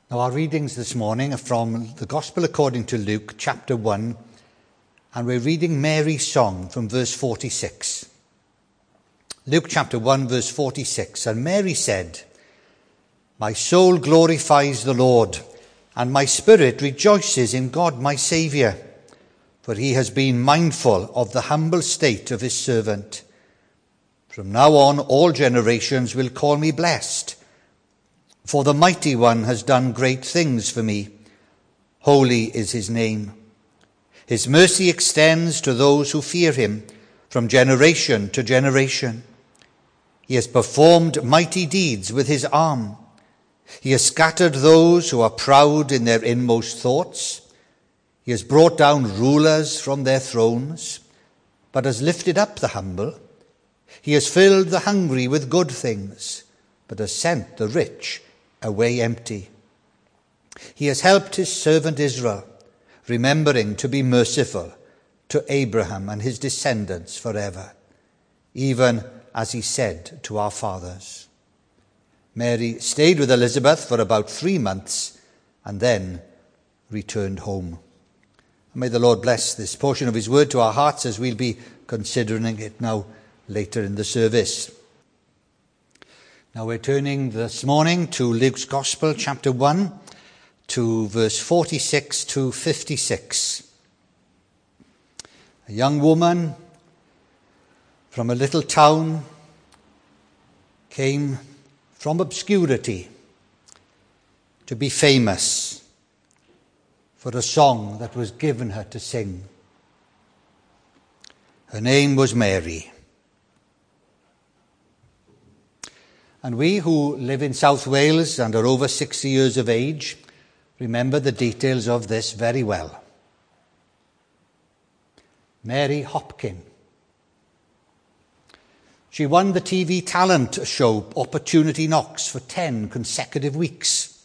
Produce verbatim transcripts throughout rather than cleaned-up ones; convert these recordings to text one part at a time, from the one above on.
Now, our readings this morning are from the Gospel according to Luke, chapter one, and we're reading Mary's song from verse forty-six. Luke chapter one, verse forty-six, and Mary said, "My soul glorifies the Lord, and my spirit rejoices in God my Saviour, for he has been mindful of the humble state of his servant. From now on, all generations will call me blessed. For the Mighty One has done great things for me. Holy is his name. His mercy extends to those who fear him from generation to generation. He has performed mighty deeds with his arm. He has scattered those who are proud in their inmost thoughts. He has brought down rulers from their thrones, but has lifted up the humble. He has filled the hungry with good things, but has sent the rich away empty. He has helped his servant Israel, remembering to be merciful to Abraham and his descendants forever, even as he said to our fathers." Mary stayed with Elizabeth for about three months and then returned home. May the Lord bless this portion of his word to our hearts as we'll be considering it now later in the service. Now we're turning this morning to Luke's Gospel, chapter one, to verse forty-six to fifty-six. A young woman from a little town came from obscurity to be famous for a song that was given her to sing. Her name was Mary. And we who live in South Wales and are over sixty years of age remember the details of this very well. Mary Hopkin. She won the T V talent show Opportunity Knocks for ten consecutive weeks,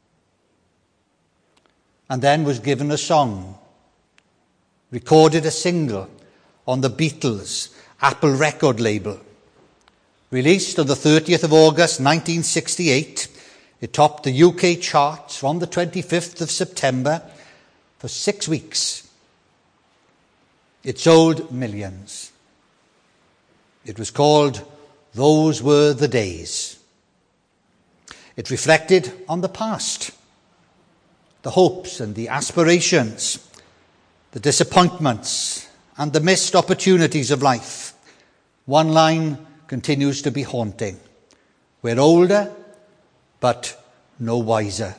and then was given a song, recorded a single on the Beatles' Apple record label. Released on the thirtieth of August nineteen sixty-eight, it topped the U K charts from the twenty-fifth of September for six weeks. It sold millions. It was called "Those Were the Days." It reflected on the past, the hopes and the aspirations, the disappointments and the missed opportunities of life. One line continues to be haunting: "We're older, but no wiser."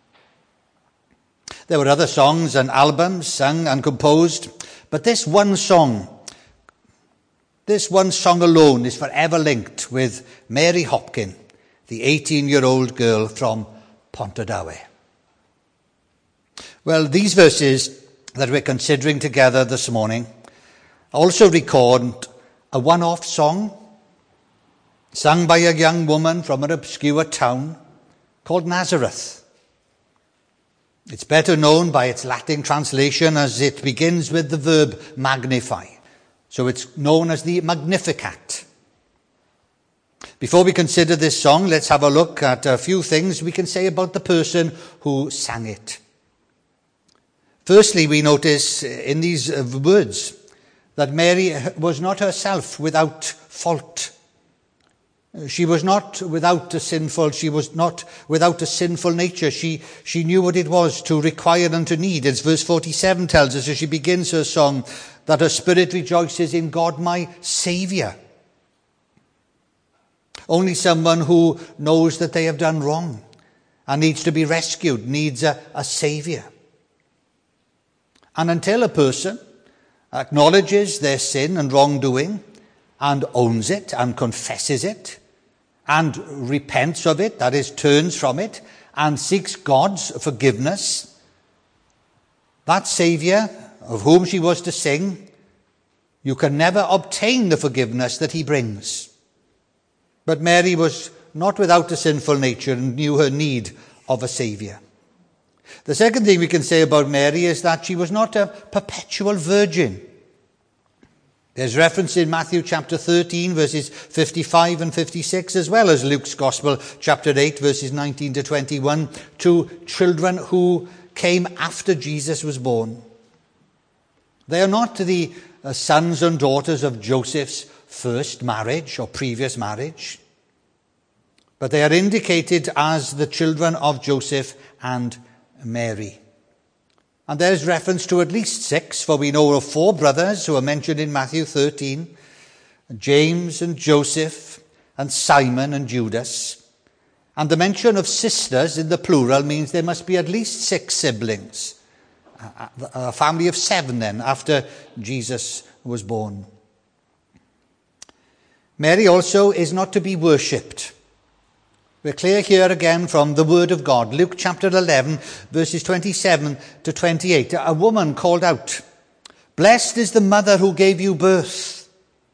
There were other songs and albums sung and composed, but this one song, this one song alone is forever linked with Mary Hopkin, the eighteen-year-old girl from Pontardawe. Well, these verses that we're considering together this morning also record a one-off song sung by a young woman from an obscure town called Nazareth. It's better known by its Latin translation, as it begins with the verb magnify. So it's known as the Magnificat. Before we consider this song, let's have a look at a few things we can say about the person who sang it. Firstly, we notice in these words that Mary was not herself without fault. She was not without a sinful, she was not without a sinful nature. She, she knew what it was to require and to need. As verse forty-seven tells us as she begins her song, that her spirit rejoices in God my Saviour. Only someone who knows that they have done wrong and needs to be rescued needs a, a Saviour. And until a person acknowledges their sin and wrongdoing and owns it and confesses it and repents of it, that is, turns from it and seeks God's forgiveness, that Saviour of whom she was to sing, you can never obtain the forgiveness that he brings. But Mary was not without a sinful nature and knew her need of a Saviour. The second thing we can say about Mary is that she was not a perpetual virgin. There's reference in Matthew chapter thirteen, verses fifty-five and fifty-six, as well as Luke's Gospel, chapter eight, verses nineteen to twenty-one, to children who came after Jesus was born. They are not the uh, sons and daughters of Joseph's first marriage or previous marriage, but they are indicated as the children of Joseph and Mary. And there is reference to at least six, for we know of four brothers who are mentioned in Matthew thirteen, James and Joseph and Simon and Judas. And the mention of sisters in the plural means there must be at least six siblings, a, a family of seven then, after Jesus was born. Mary also is not to be worshipped. We're clear here again from the word of God. Luke chapter eleven, verses twenty-seven to twenty-eight. A woman called out, "Blessed is the mother who gave you birth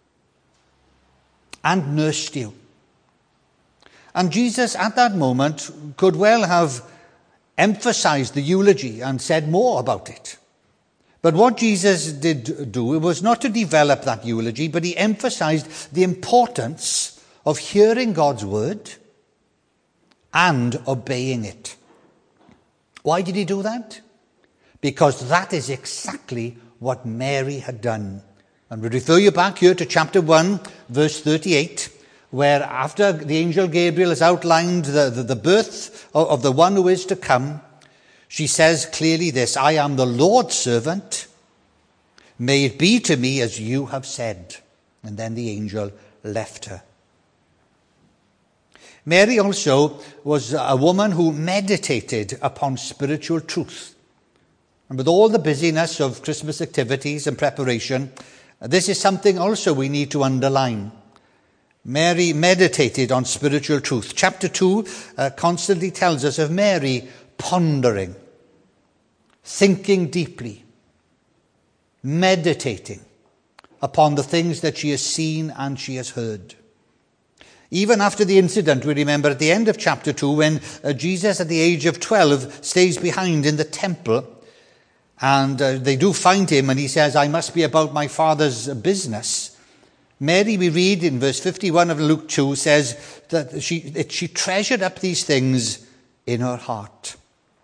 and nursed you." And Jesus at that moment could well have emphasized the eulogy and said more about it. But what Jesus did do was not to develop that eulogy, but he emphasized the importance of hearing God's word and obeying it. Why did he do that? Because that is exactly what Mary had done. And we refer you back here to chapter one, verse thirty-eight, where after the angel Gabriel has outlined the, the, the birth of, of the one who is to come, she says clearly this, "I am the Lord's servant. May it be to me as you have said." And then the angel left her. Mary also was a woman who meditated upon spiritual truth. And with all the busyness of Christmas activities and preparation, this is something also we need to underline. Mary meditated on spiritual truth. Chapter two uh, constantly tells us of Mary pondering, thinking deeply, meditating upon the things that she has seen and she has heard. Even after the incident, we remember at the end of chapter two, when uh, Jesus at the age of twelve stays behind in the temple, and uh, they do find him, and he says, "I must be about my Father's business." Mary, we read in verse fifty-one of Luke two, says that she, that she treasured up these things in her heart.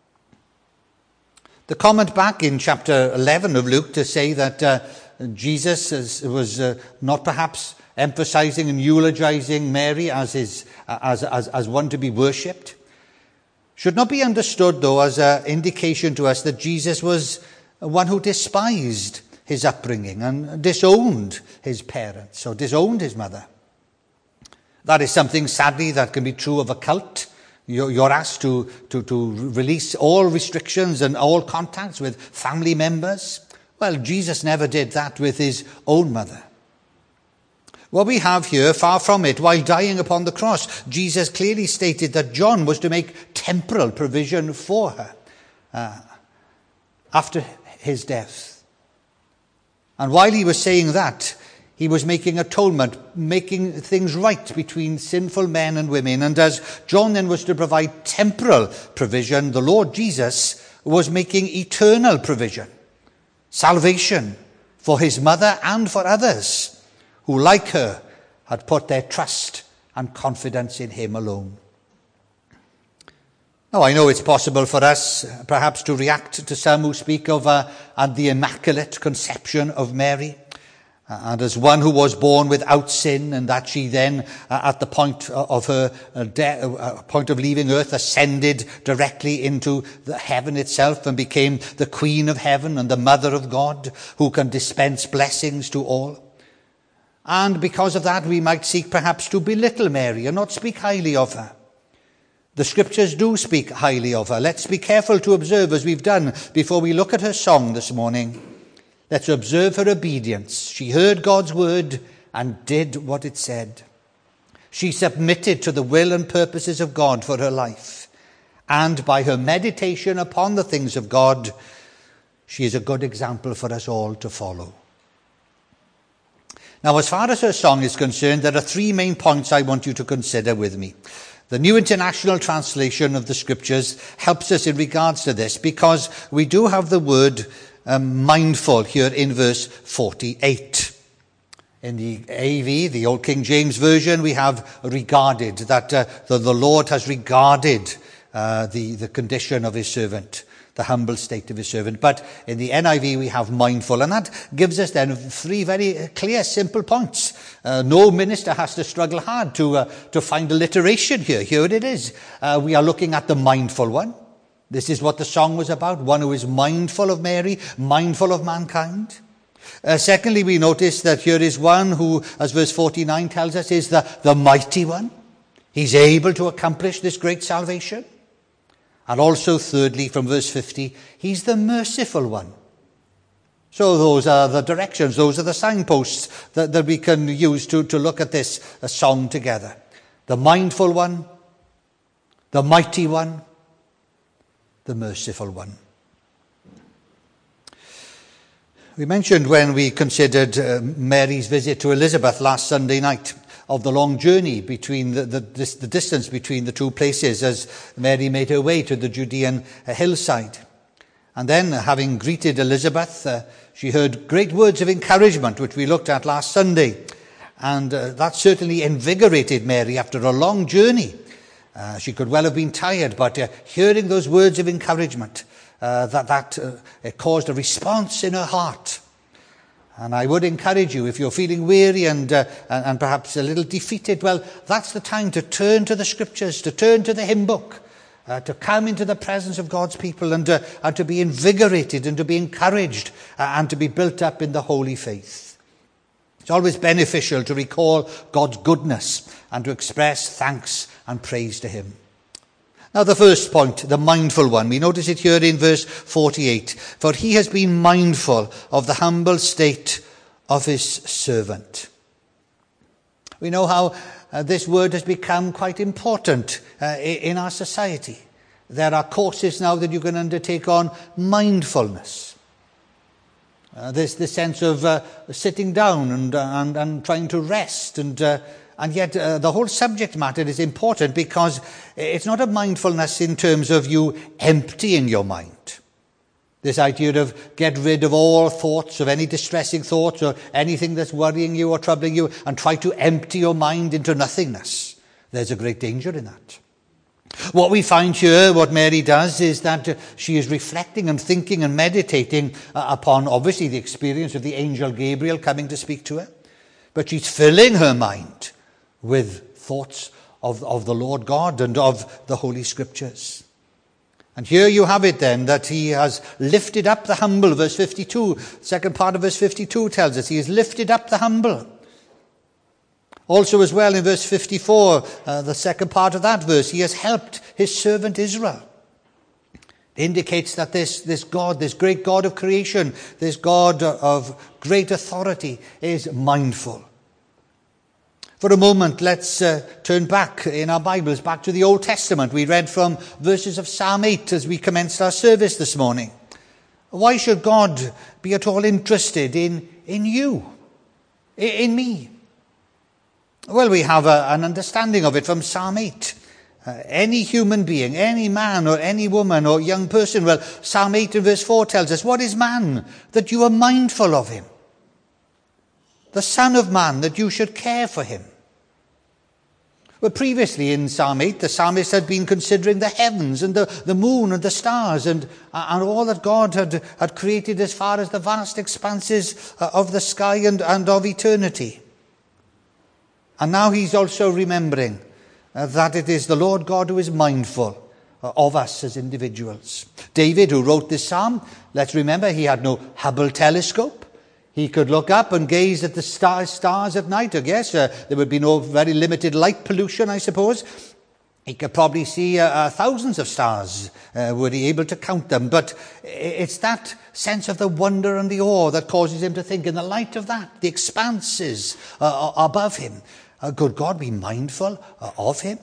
The comment back in chapter eleven of Luke to say that uh, Jesus is, was uh, not perhaps emphasizing and eulogizing Mary as, his, as, as, as one to be worshipped, should not be understood, though, as an indication to us that Jesus was one who despised his upbringing and disowned his parents or disowned his mother. That is something, sadly, that can be true of a cult. You're, you're asked to, to, to release all restrictions and all contacts with family members. Well, Jesus never did that with his own mother. What we have here, far from it, while dying upon the cross, Jesus clearly stated that John was to make temporal provision for her uh, after his death. And while he was saying that, he was making atonement, making things right between sinful men and women. And as John then was to provide temporal provision, the Lord Jesus was making eternal provision, salvation for his mother and for others who, like her, had put their trust and confidence in him alone. Now, I know it's possible for us, perhaps, to react to some who speak of uh, and the immaculate conception of Mary, uh, and as one who was born without sin, and that she then, uh, at the point of her uh, de- uh, point of leaving earth, ascended directly into the heaven itself and became the Queen of Heaven and the Mother of God, who can dispense blessings to all. And because of that, we might seek perhaps to belittle Mary and not speak highly of her. The scriptures do speak highly of her. Let's be careful to observe, as we've done before we look at her song this morning. Let's observe her obedience. She heard God's word and did what it said. She submitted to the will and purposes of God for her life. And by her meditation upon the things of God, she is a good example for us all to follow. Now, as far as her song is concerned, there are three main points I want you to consider with me. The New International Translation of the Scriptures helps us in regards to this, because we do have the word um, mindful here in verse forty-eight. In the A V, the Old King James Version, we have regarded, that uh, the, the Lord has regarded uh, the, the condition of his servant, the humble state of his servant. But in the N I V, we have mindful. And that gives us then three very clear, simple points. Uh, no minister has to struggle hard to, uh, to find alliteration here. Here it is. Uh, we are looking at the mindful one. This is what the song was about. One who is mindful of Mary, mindful of mankind. Uh, secondly, we notice that here is one who, as verse forty-nine tells us, is the, the mighty one. He's able to accomplish this great salvation. And also, thirdly, from verse fifty, he's the merciful one. So those are the directions, those are the signposts that, that we can use to, to look at this uh, song together. The mindful one, the mighty one, the merciful one. We mentioned when we considered uh, Mary's visit to Elizabeth last Sunday night of the long journey between the, the, this, the distance between the two places as Mary made her way to the Judean uh, hillside. And then, uh, having greeted Elizabeth, uh, she heard great words of encouragement, which we looked at last Sunday. And uh, that certainly invigorated Mary after a long journey. Uh, she could well have been tired, but uh, hearing those words of encouragement, Uh, that that uh, it caused a response in her heart. And I would encourage you, if you're feeling weary and, uh, and and perhaps a little defeated, well, that's the time to turn to the scriptures, to turn to the hymn book, uh, to come into the presence of God's people and, uh, and to be invigorated and to be encouraged uh, and to be built up in the holy faith. It's always beneficial to recall God's goodness and to express thanks and praise to him. Now the first point, the mindful one, we notice it here in verse forty-eight. For he has been mindful of the humble state of his servant. We know how uh, this word has become quite important uh, in our society. There are courses now that you can undertake on mindfulness. Uh, there's the sense of uh, sitting down and, uh, and, and trying to rest and uh, And yet uh, the whole subject matter is important because it's not a mindfulness in terms of you emptying your mind. This idea of get rid of all thoughts, of any distressing thoughts or anything that's worrying you or troubling you and try to empty your mind into nothingness. There's a great danger in that. What we find here, what Mary does, is that uh, she is reflecting and thinking and meditating uh, upon, obviously, the experience of the angel Gabriel coming to speak to her. But she's filling her mind with thoughts of, of the Lord God and of the Holy Scriptures. And here you have it then, that he has lifted up the humble, verse fifty-two. Second part of verse fifty-two tells us he has lifted up the humble. Also as well in verse fifty-four, uh, the second part of that verse, he has helped his servant Israel. It indicates that this, this God, this great God of creation, this God of great authority is mindful. For a moment, let's uh, turn back in our Bibles, back to the Old Testament. We read from verses of Psalm eight as we commenced our service this morning. Why should God be at all interested in, in you, in me? Well, we have a, an understanding of it from Psalm eight. Uh, any human being, any man or any woman or young person, well, Psalm eight and verse four tells us, what is man that you are mindful of him? The Son of Man, that you should care for him. Well, previously in Psalm eight, the psalmist had been considering the heavens and the, the moon and the stars and, and all that God had, had created as far as the vast expanses of the sky and, and of eternity. And now he's also remembering uh, that it is the Lord God who is mindful uh, of us as individuals. David, who wrote this psalm, let's remember he had no Hubble telescope. He could look up and gaze at the star, stars at night, I guess. Uh, there would be no very limited light pollution, I suppose. He could probably see uh, uh, thousands of stars, uh, were he able to count them. But it's that sense of the wonder and the awe that causes him to think, in the light of that, the expanses uh, above him, uh, could God be mindful uh, of him?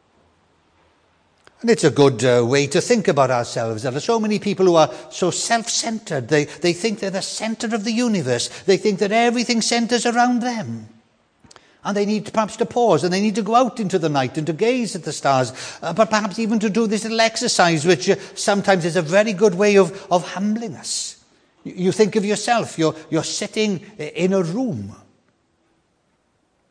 And it's a good uh, way to think about ourselves. There are so many people who are so self-centered. They, they think they're the center of the universe. They think that everything centers around them. And they need perhaps to pause and they need to go out into the night and to gaze at the stars. Uh, but perhaps even to do this little exercise, which uh, sometimes is a very good way of, of humbling us. You, you think of yourself. You're, you're sitting in a room.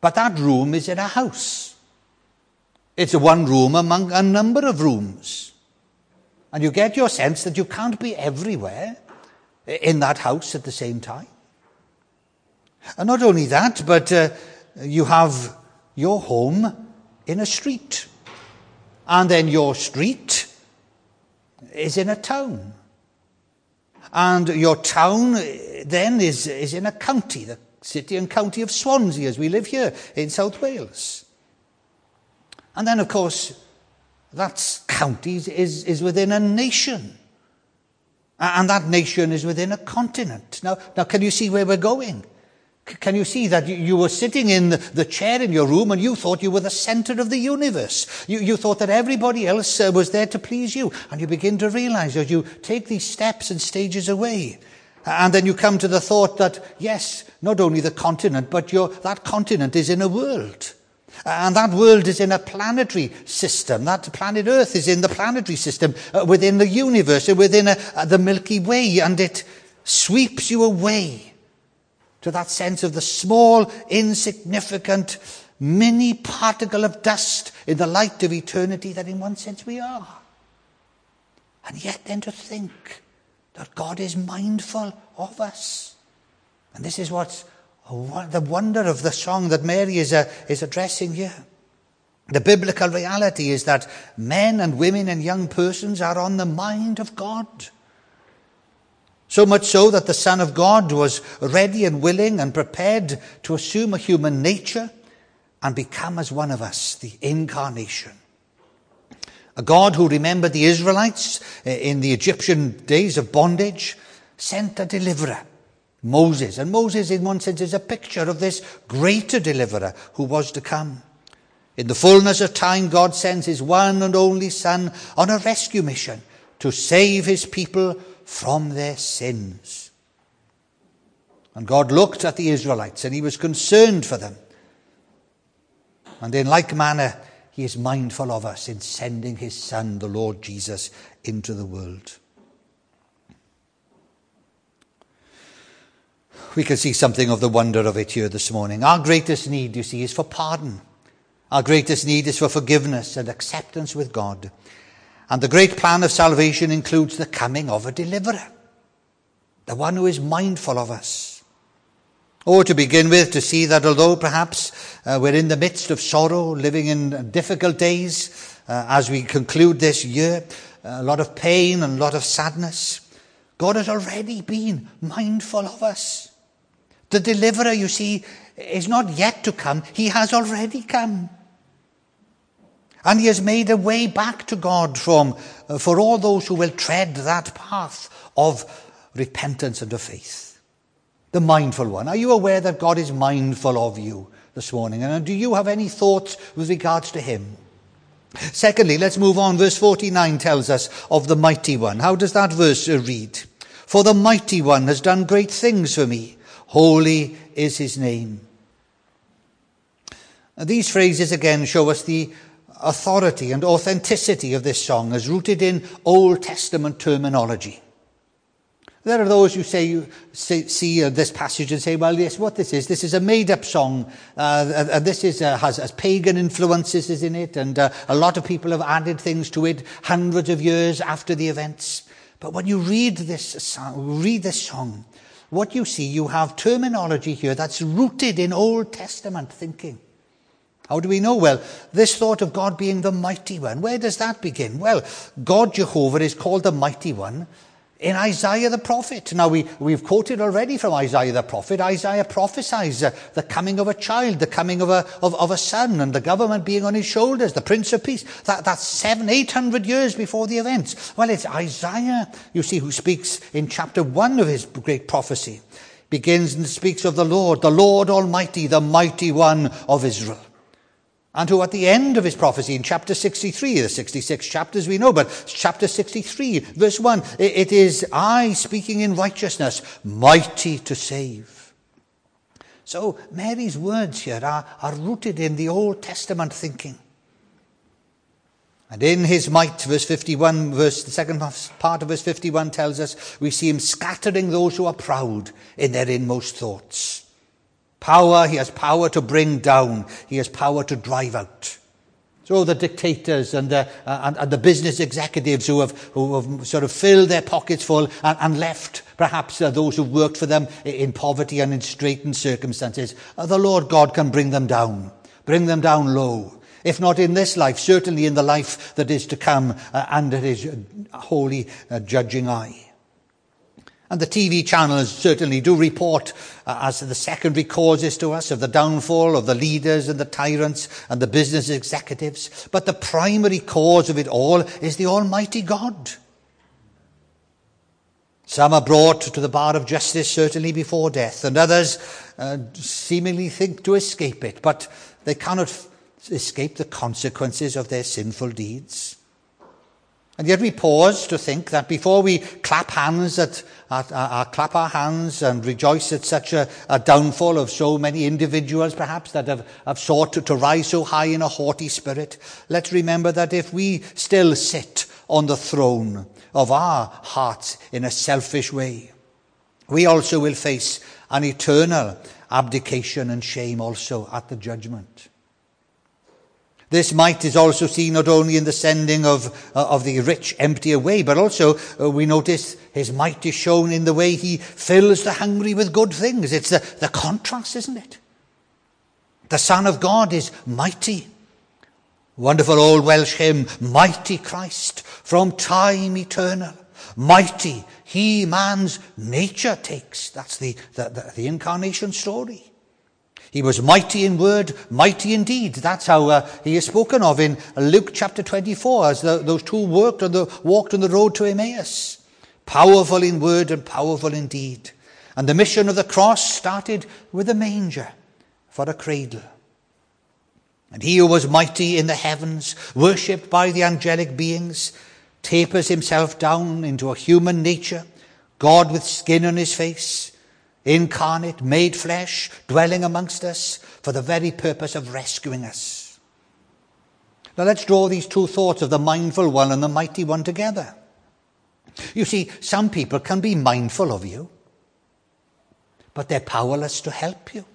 But that room is in a house. It's one room among a number of rooms. And you get your sense that you can't be everywhere in that house at the same time. And not only that, but uh, you have your home in a street. And then your street is in a town. And your town then is, is in a county, the city and county of Swansea, as we live here in South Wales. And then, of course, that county is, is within a nation. And that nation is within a continent. Now, now can you see where we're going? Can you see that you were sitting in the chair in your room and you thought you were the center of the universe? You, you thought that everybody else uh, was there to please you. And you begin to realize as you take these steps and stages away. And then you come to the thought that, yes, not only the continent, but your, that continent is in a world. And that world is in a planetary system. That planet Earth is in the planetary system, uh, within the universe, uh, within a, uh, the Milky Way. And it sweeps you away to that sense of the small, insignificant, mini particle of dust in the light of eternity that in one sense we are. And yet then to think that God is mindful of us. And this is what's the wonder of the song that Mary is, uh, is addressing here. The biblical reality is that men and women and young persons are on the mind of God. So much so that the Son of God was ready and willing and prepared to assume a human nature and become as one of us, the incarnation. A God who remembered the Israelites in the Egyptian days of bondage sent a deliverer, Moses. And Moses, in one sense, is a picture of this greater deliverer who was to come. In the fullness of time, God sends his one and only Son on a rescue mission to save his people from their sins. And God looked at the Israelites and he was concerned for them. And in like manner, he is mindful of us in sending his Son, the Lord Jesus, into the world. We can see something of the wonder of it here this morning. Our greatest need, you see, is for pardon. Our greatest need is for forgiveness and acceptance with God. And the great plan of salvation includes the coming of a deliverer, the one who is mindful of us. Or to begin with, to see that although perhaps uh, we're in the midst of sorrow, living in difficult days, uh, as we conclude this year, a lot of pain and a lot of sadness, God has already been mindful of us. The deliverer, you see, is not yet to come. He has already come. And he has made a way back to God from, uh, for all those who will tread that path of repentance and of faith. The mindful one. Are you aware that God is mindful of you this morning? And do you have any thoughts with regards to him? Secondly, let's move on. Verse forty-nine tells us of the mighty one. How does that verse read? For the mighty one has done great things for me. Holy is his name. Now, these phrases again show us the authority and authenticity of this song as rooted in Old Testament terminology. There are those who say, you see, see uh, this passage and say, well, yes, what this is, this is a made-up song, uh, and this is uh, has, has pagan influences in it, and uh, a lot of people have added things to it hundreds of years after the events. But when you read this song, read this song, what you see, you have terminology here that's rooted in Old Testament thinking. How do we know? Well, this thought of God being the mighty one, where does that begin? Well, God Jehovah is called the mighty one in Isaiah the prophet. Now, we, we've quoted already from Isaiah the prophet. Isaiah prophesies uh, the coming of a child, the coming of a, of, of a son, and the government being on his shoulders, the Prince of Peace. That, that's seven, eight hundred years before the events. Well, it's Isaiah, you see, who speaks in chapter one of his great prophecy. Begins and speaks of the Lord, the Lord Almighty, the mighty one of Israel. And who at the end of his prophecy in chapter sixty-three, the sixty-six chapters we know, but chapter sixty-three, verse one, it is I speaking in righteousness, mighty to save. So Mary's words here are, are rooted in the Old Testament thinking. And in his might, verse fifty-one, verse, the second part of verse fifty-one tells us, we see him scattering those who are proud in their inmost thoughts. Power, he has power to bring down. He has power to drive out. So the dictators and the, uh, and, and the business executives who have, who have sort of filled their pockets full and, and left perhaps uh, those who worked for them in poverty and in straitened circumstances, uh, the Lord God can bring them down, bring them down low. If not in this life, certainly in the life that is to come uh, under his holy uh, judging eye. And the T V channels certainly do report uh, as the secondary causes to us of the downfall of the leaders and the tyrants and the business executives. But the primary cause of it all is the Almighty God. Some are brought to the bar of justice certainly before death, and others uh, seemingly think to escape it, but they cannot f- escape the consequences of their sinful deeds. And yet we pause to think that before we clap hands at, at uh, clap our hands and rejoice at such a, a downfall of so many individuals perhaps that have, have sought to, to rise so high in a haughty spirit, let's remember that if we still sit on the throne of our hearts in a selfish way, we also will face an eternal abdication and shame also at the judgment. This might is also seen not only in the sending of, uh, of the rich empty away, but also uh, we notice his might is shown in the way he fills the hungry with good things. It's the, the contrast, isn't it? The Son of God is mighty. Wonderful old Welsh hymn, Mighty Christ, from time eternal. Mighty, he man's nature takes. That's the, the, the, the incarnation story. He was mighty in word, mighty in deed. That's how uh, he is spoken of in Luke chapter twenty-four, as the, those two worked on the, walked on the road to Emmaus. Powerful in word and powerful in deed. And the mission of the cross started with a manger for a cradle. And he who was mighty in the heavens, worshipped by the angelic beings, tapers himself down into a human nature, God with skin on his face, incarnate, made flesh, dwelling amongst us for the very purpose of rescuing us. Now let's draw these two thoughts of the mindful one and the mighty one together. You see, some people can be mindful of you, but they're powerless to help you.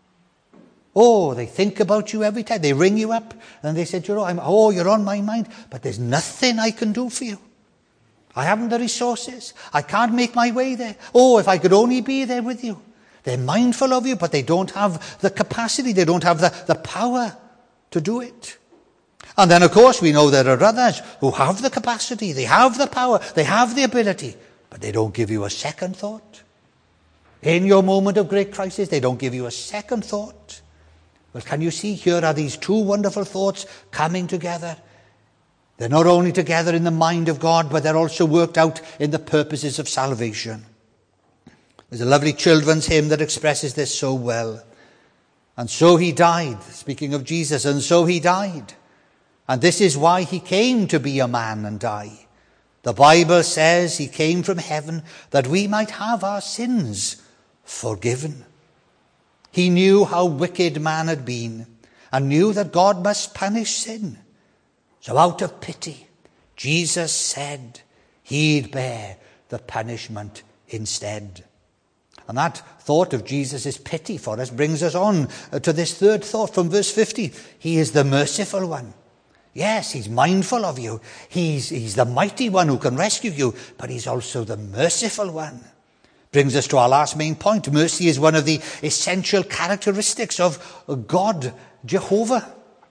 Oh, they think about you every time. They ring you up and they say, you know, I'm, oh, you're on my mind, but there's nothing I can do for you. I haven't the resources. I can't make my way there. Oh, if I could only be there with you. They're mindful of you, but they don't have the capacity. They don't have the, the power to do it. And then, of course, we know there are others who have the capacity. They have the power. They have the ability, but they don't give you a second thought. In your moment of great crisis, they don't give you a second thought. Well, can you see, here are these two wonderful thoughts coming together. They're not only together in the mind of God, but they're also worked out in the purposes of salvation. There's a lovely children's hymn that expresses this so well. And so he died, speaking of Jesus, and so he died. And this is why he came to be a man and die. The Bible says he came from heaven that we might have our sins forgiven. He knew how wicked man had been and knew that God must punish sin. So out of pity, Jesus said he'd bear the punishment instead. And that thought of Jesus' pity for us brings us on to this third thought from verse fifty. He is the merciful one. Yes, he's mindful of you. He's, he's the mighty one who can rescue you, but he's also the merciful one. Brings us to our last main point. Mercy is one of the essential characteristics of God, Jehovah.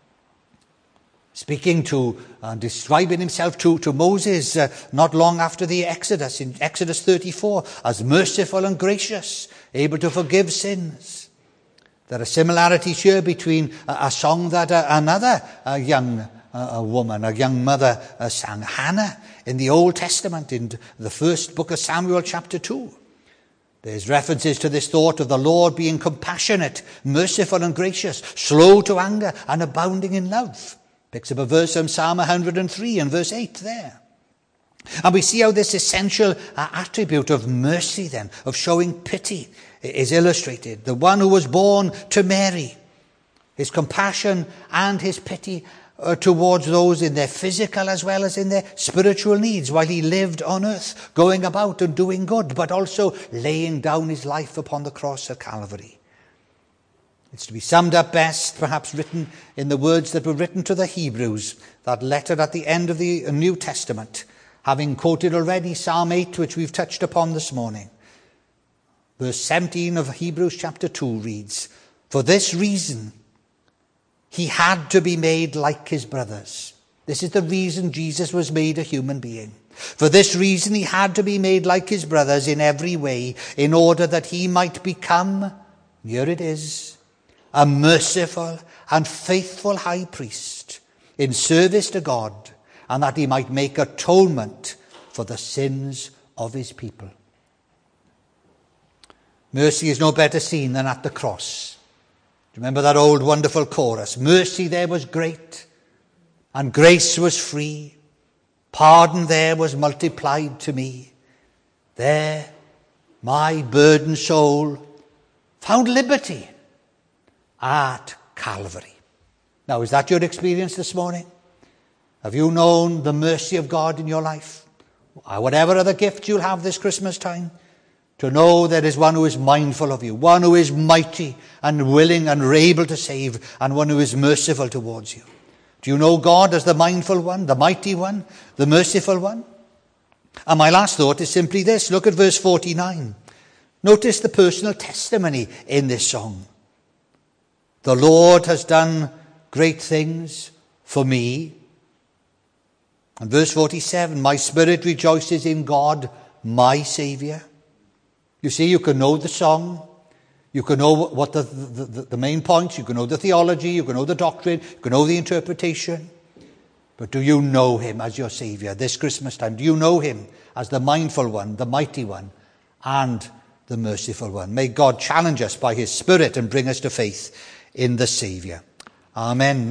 Speaking to, uh, describing himself to, to Moses uh, not long after the Exodus, in Exodus thirty-four, as merciful and gracious, able to forgive sins. There are similarities here between a, a song that uh, another uh, young uh, a woman, a young mother uh, sang, Hannah, in the Old Testament, in the first book of Samuel, chapter two. There's references to this thought of the Lord being compassionate, merciful and gracious, slow to anger and abounding in love. Picks up a verse from Psalm one hundred three and verse eight there. And we see how this essential uh, attribute of mercy then, of showing pity, is illustrated. The one who was born to Mary, his compassion and his pity uh, towards those in their physical as well as in their spiritual needs while he lived on earth, going about and doing good, but also laying down his life upon the cross at Calvary. It's to be summed up best, perhaps written in the words that were written to the Hebrews, that letter at the end of the New Testament, having quoted already Psalm eight, which we've touched upon this morning. Verse seventeen of Hebrews chapter two reads, "For this reason, he had to be made like his brothers." This is the reason Jesus was made a human being. For this reason, he had to be made like his brothers in every way, in order that he might become, here it is, a merciful and faithful high priest in service to God, and that he might make atonement for the sins of his people. Mercy is no better seen than at the cross. Remember that old wonderful chorus? Mercy there was great, and grace was free. Pardon there was multiplied to me. There my burdened soul found liberty at Calvary. Now, is that your experience this morning? Have you known the mercy of God in your life? Whatever other gift you'll have this Christmas time, to know there is one who is mindful of you, one who is mighty and willing and able to save, and one who is merciful towards you. Do you know God as the mindful one, the mighty one, the merciful one? And my last thought is simply this. Look at verse forty-nine. Notice the personal testimony in this song. The Lord has done great things for me. And verse forty-seven, my spirit rejoices in God, my Saviour. You see, you can know the song. You can know what the, the, the main points. You can know the theology. You can know the doctrine. You can know the interpretation. But do you know him as your Saviour this Christmas time? Do you know him as the mindful one, the mighty one, and the merciful one? May God challenge us by his Spirit and bring us to faith in the Saviour. Amen.